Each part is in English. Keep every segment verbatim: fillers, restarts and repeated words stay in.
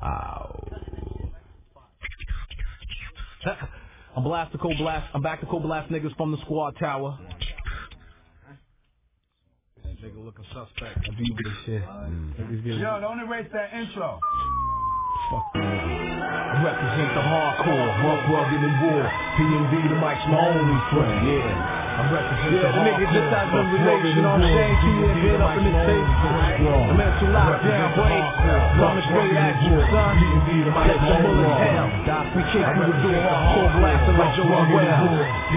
I'm blast to cold blast. I'm back to cold blast niggas from the squad tower. That nigga looking suspect. I beat this shit. Mm. Yo, don't erase that intro. Fuck you. I represent the hardcore, rough, rugged, and raw. P M D, the mic's my only friend. Yeah. I represent yeah, the nigga just has no relation. On shame, P M D up in his face. The mental lockdown, break. Coming straight at you, son. Let the bullets hell. We kick you to do a hardcore blasting like Joe Well.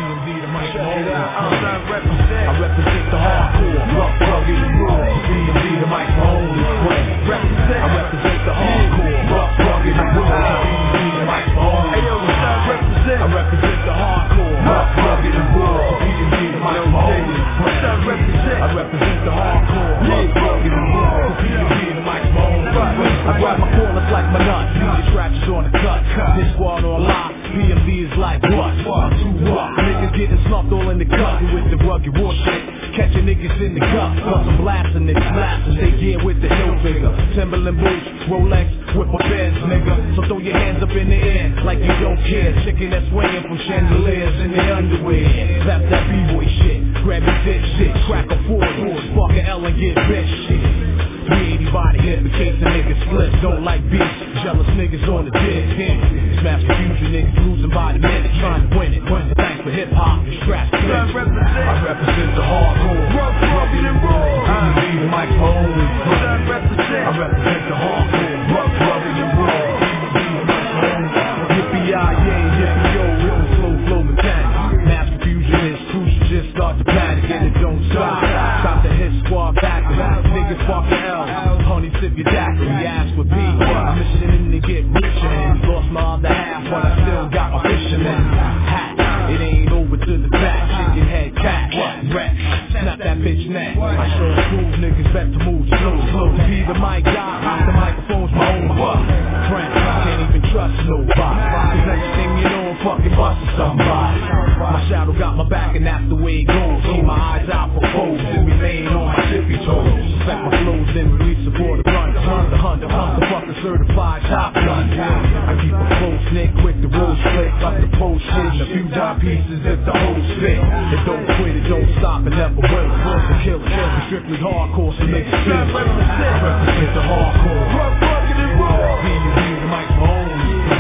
Check it out, I'm trying to represent. I represent the hardcore, rough, rugged, and raw. P M D, the mic's my only friend. Represent. I represent the hardcore, rough, rugged, and raw. P M D, the mic's my only friend. I represent the hardcore, rough, rugged, and raw. P M D, the mic's my only friend. I represent the hardcore, rough, rugged, and raw. P M D, the mic's my only friend. I grab my corners like my nuts. These scratches on the cut. This squad on lock. P M D is like what? I'm too rough. Niggas getting snuffed all in the cut with the rugged war shit. Catching niggas in the gut. Plus I'm blasting niggas, blasting. They gear with the hill figure. Timberland boots, Rolex, whip a Benz, nigga. So throw your hands up in the air like you don't care. Chicken that's swinging from chandeliers in their underwear. That's that b-boy shit. Grab your dick shit. Crack a four, spark an L and get bitch shit. We ain't anybody here in case the niggas split. Don't like beats. Jealous niggas on the dick. Smash confusion, niggas losing by the minute, trying to win it. Thanks for hip hop, scratch the I represent the hardcore, rough, rugged, and raw. P M D, the mic's my only friend. I represent the hardcore, rough, rugged, and raw. P M D, the mic's my only friend. Yippee yay, yippee yo, real slow flow mechanic. Mass confusion is crucial, just start to panic and it don't stop. Stop the hit squad back, niggas fucking L. Honey, sip your daiquiri, ask for P. I'm missing to get richer and lost my other half, but I still got my fisherman hat. It ain't over to the back, chicken head cat, rat, snap that bitch neck. I show prove niggas better to move slow, slow. Be the mic guy, the microphone's my own butt. Friend, can't even trust nobody. Cause next thing you know, I'm fucking busting somebody. My shadow got my back and that's the way it goes. Keep my eyes out for foes and remain on my tippy toes. Respect my flows and release support the run. Hunt the hunter, hunt the fucking certified top gun. I keep a close nick, quick to roll slick. Up the post shit, a few dime pieces if the whole spit. It don't quit, it don't stop, it never will. The kill, kill, strictly hardcore, so make it feel. I represent the hardcore, rough, rugged, and raw. P M D, the mic's my only.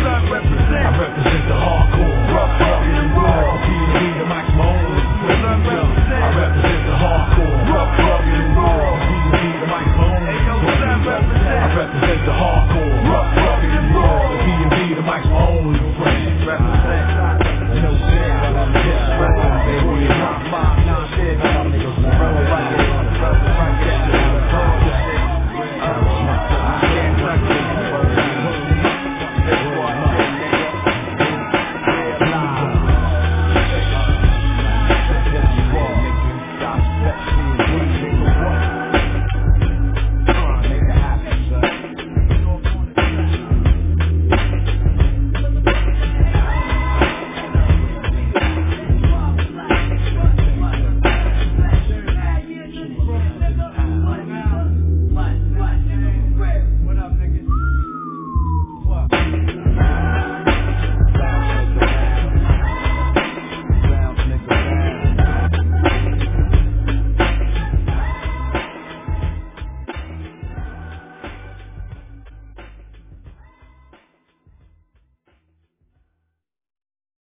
I represent the hardcore, rough, rugged, and raw. P M D, the mic's my only. I represent the hardcore, rough, rugged, and raw. P M D, the mic's my only. I represent the hardcore.